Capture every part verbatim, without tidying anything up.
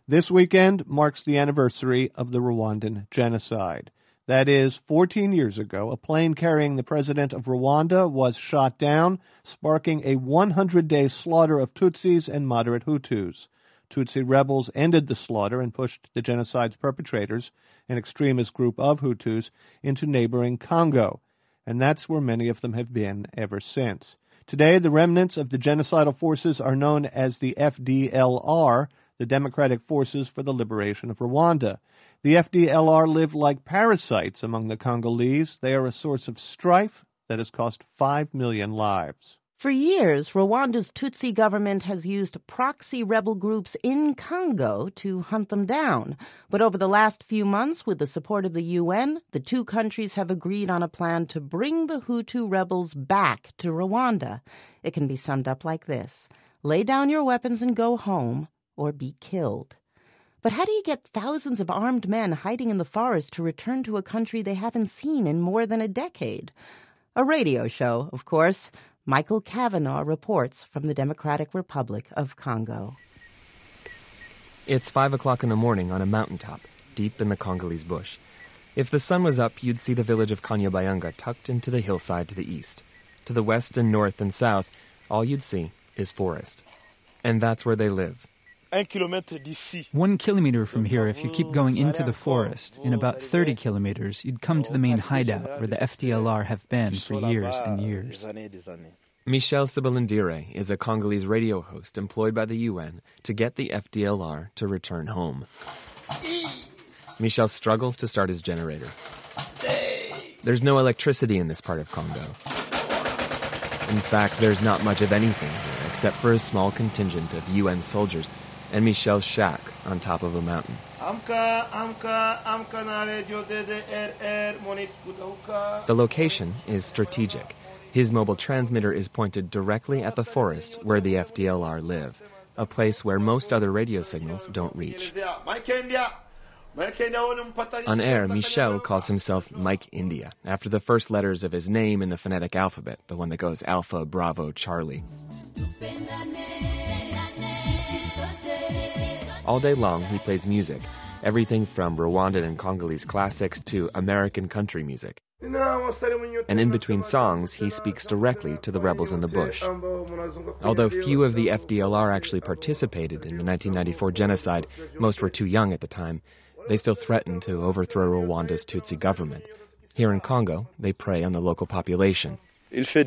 This weekend marks the anniversary of the Rwandan genocide. That is, fourteen years ago, a plane carrying the president of Rwanda was shot down, sparking a one hundred day slaughter of Tutsis and moderate Hutus. Tutsi rebels ended the slaughter and pushed the genocide's perpetrators, an extremist group of Hutus, into neighboring Congo. And that's where many of them have been ever since. Today, the remnants of the genocidal forces are known as the F D L R, the Democratic Forces for the Liberation of Rwanda. The F D L R live like parasites among the Congolese. They are a source of strife that has cost five million lives. For years, Rwanda's Tutsi government has used proxy rebel groups in Congo to hunt them down. But over the last few months, with the support of the U N, the two countries have agreed on a plan to bring the Hutu rebels back to Rwanda. It can be summed up like this: lay down your weapons and go home, or be killed. But how do you get thousands of armed men hiding in the forest to return to a country they haven't seen in more than a decade? A radio show, of course. Michael Kavanaugh reports from the Democratic Republic of Congo. It's five o'clock in the morning on a mountaintop, deep in the Congolese bush. If the sun was up, you'd see the village of Kanyabayonga tucked into the hillside to the east. To the west and north and south, all you'd see is forest. And that's where they live. One kilometer from here, if you keep going into the forest, in about thirty kilometers, you'd come to the main hideout where the F D L R have been for years and years. Michel Sibalindire is a Congolese radio host employed by the U N to get the F D L R to return home. Michel struggles to start his generator. There's no electricity in this part of Congo. In fact, there's not much of anything here except for a small contingent of U N soldiers and Michel's shack on top of a mountain. The location is strategic. His mobile transmitter is pointed directly at the forest where the F D L R live, a place where most other radio signals don't reach. On air, Michel calls himself Mike India, after the first letters of his name in the phonetic alphabet, the one that goes Alpha, Bravo, Charlie. All day long, he plays music, everything from Rwandan and Congolese classics to American country music. And in between songs, he speaks directly to the rebels in the bush. Although few of the F D L R actually participated in the nineteen ninety-four genocide, most were too young at the time, they still threaten to overthrow Rwanda's Tutsi government. Here in Congo, they prey on the local population. They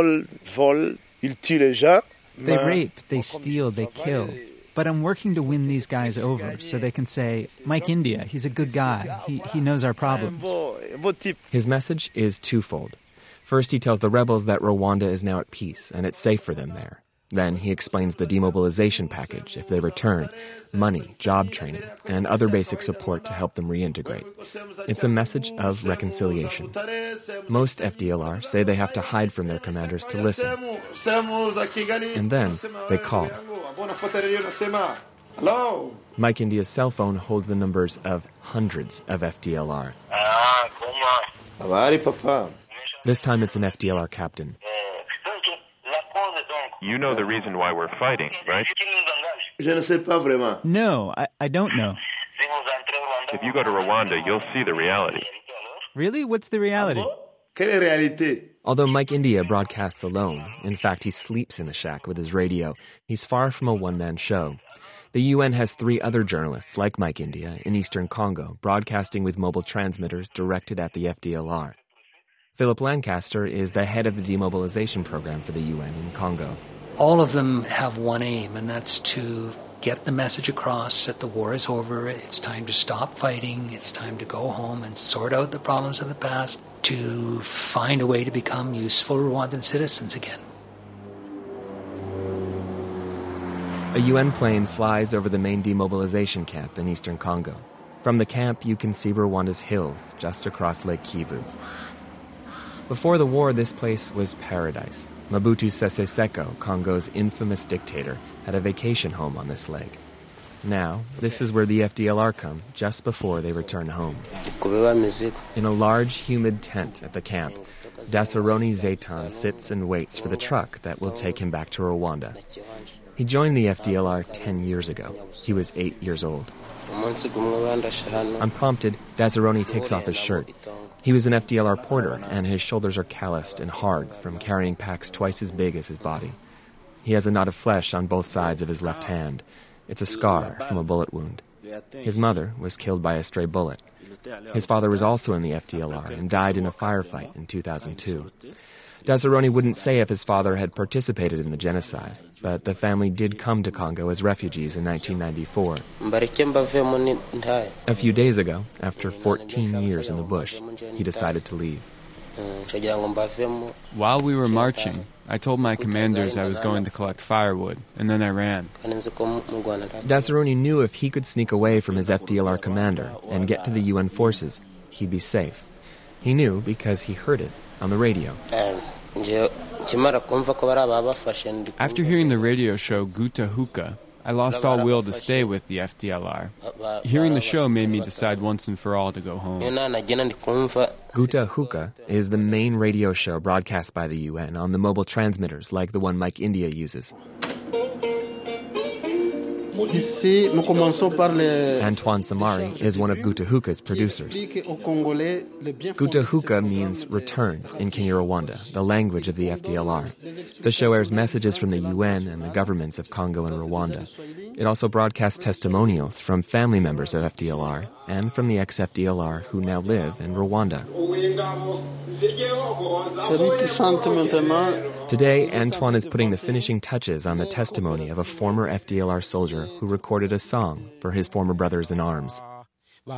rape, they steal, they kill. But I'm working to win these guys over so they can say, Mike India, he's a good guy. He, he knows our problems. His message is twofold. First, he tells the rebels that Rwanda is now at peace and it's safe for them there. Then he explains the demobilization package if they return, money, job training, and other basic support to help them reintegrate. It's a message of reconciliation. Most F D L R say they have to hide from their commanders to listen. And then they call. Mike India's cell phone holds the numbers of hundreds of F D L R. This time it's an F D L R captain. You know the reason why we're fighting, right? No, I, I don't know. If you go to Rwanda, you'll see the reality. Really? What's the reality? Although Mike India broadcasts alone, in fact, he sleeps in the shack with his radio, he's far from a one-man show. The U N has three other journalists like Mike India in eastern Congo, broadcasting with mobile transmitters directed at the F D L R. Philip Lancaster is the head of the demobilization program for the U N in Congo. All of them have one aim, and that's to get the message across that the war is over, it's time to stop fighting, it's time to go home and sort out the problems of the past, to find a way to become useful Rwandan citizens again. A U N plane flies over the main demobilization camp in eastern Congo. From the camp, you can see Rwanda's hills just across Lake Kivu. Before the war, this place was paradise. Mobutu Sese Seko, Congo's infamous dictator, had a vacation home on this lake. Now, this is where the F D L R come just before they return home. In a large, humid tent at the camp, Dasaroni Zaitan sits and waits for the truck that will take him back to Rwanda. He joined the F D L R ten years ago. He was eight years old. Unprompted, Dazzaroni takes off his shirt. He was an F D L R porter, and his shoulders are calloused and hard from carrying packs twice as big as his body. He has a knot of flesh on both sides of his left hand. It's a scar from a bullet wound. His mother was killed by a stray bullet. His father was also in the F D L R and died in a firefight in two thousand two. Dazzaroni wouldn't say if his father had participated in the genocide, but the family did come to Congo as refugees in nineteen ninety-four. A few days ago, after fourteen years in the bush, he decided to leave. While we were marching, I told my commanders I was going to collect firewood, and then I ran. Dazzaroni knew if he could sneak away from his F D L R commander and get to the U N forces, he'd be safe. He knew because he heard it on the radio. After hearing the radio show Guta Huka, I lost all will to stay with the F D L R. Hearing the show made me decide once and for all to go home. Guta Huka is the main radio show broadcast by the U N on the mobile transmitters like the one Mike India uses. Antoine Samari is one of Guta Huka's producers. Guta Huka means return in Kinyarwanda, the language of the F D L R. The show airs messages from the U N and the governments of Congo and Rwanda. It also broadcasts testimonials from family members of F D L R and from the ex-F D L R who now live in Rwanda. Today, Antoine is putting the finishing touches on the testimony of a former F D L R soldier who recorded a song for his former brothers in arms. In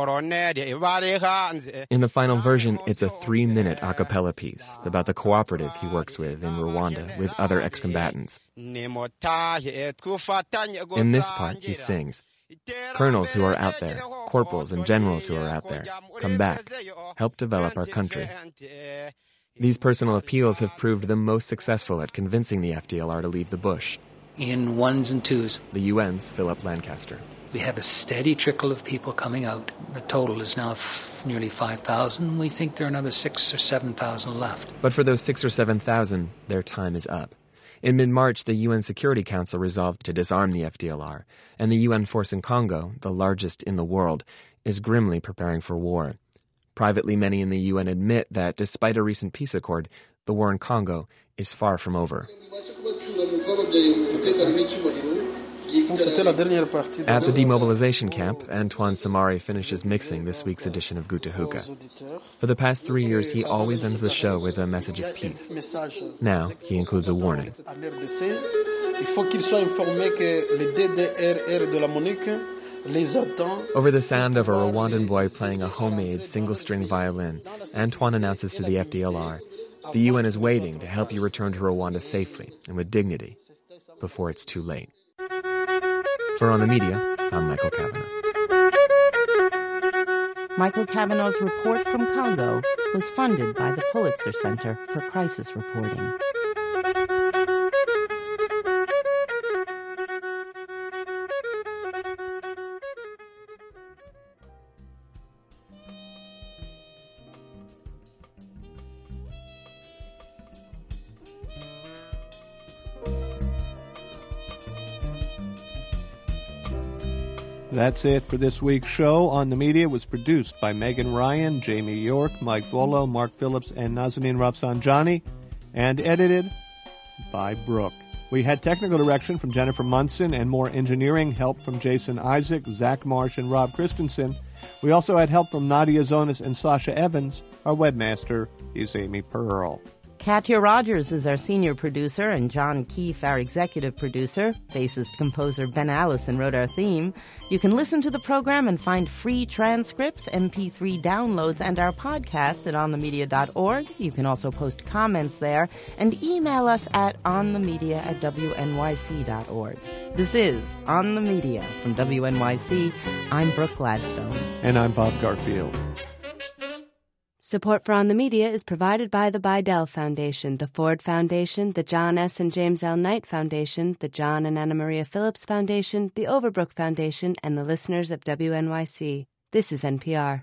the final version, it's a three-minute a cappella piece about the cooperative he works with in Rwanda with other ex-combatants. In this part, he sings, "Colonels who are out there, corporals and generals who are out there, come back, help develop our country." These personal appeals have proved the most successful at convincing the F D L R to leave the bush. In ones and twos. The U N's Philip Lancaster. We have a steady trickle of people coming out. The total is now f- nearly five thousand. We think there are another six or seven thousand left. But for those six or seven thousand, their time is up. In mid-March, the U N Security Council resolved to disarm the F D L R, and the U N force in Congo, the largest in the world, is grimly preparing for war. Privately, many in the U N admit that, despite a recent peace accord, the war in Congo is far from over. At the demobilization camp, Antoine Samari finishes mixing this week's edition of Guta Huka. For the past three years, he always ends the show with a message of peace. Now, he includes a warning. Over the sound of a Rwandan boy playing a homemade single-string violin, Antoine announces to the F D L R, "The U N is waiting to help you return to Rwanda safely and with dignity before it's too late." For On the Media, I'm Michael Kavanagh. Michael Kavanagh's report from Congo was funded by the Pulitzer Center for Crisis Reporting. That's it for this week's show. On the Media was produced by Megan Ryan, Jamie York, Mike Volo, Mark Phillips, and Nazanin Rafsanjani, and edited by Brooke. We had technical direction from Jennifer Munson and more engineering help from Jason Isaac, Zach Marsh, and Rob Christensen. We also had help from Nadia Zonas and Sasha Evans. Our webmaster is Amy Pearl. Katya Rogers is our senior producer, and John Keefe, our executive producer. Bassist-composer Ben Allison wrote our theme. You can listen to the program and find free transcripts, M P three downloads, and our podcast at on the media dot org. You can also post comments there and email us at onthemedia at w n y c dot org. This is On the Media from W N Y C. I'm Brooke Gladstone. And I'm Bob Garfield. Support for On the Media is provided by the Bidell Foundation, the Ford Foundation, the John S. and James L. Knight Foundation, the John and Anna Maria Phillips Foundation, the Overbrook Foundation, and the listeners of W N Y C. This is N P R.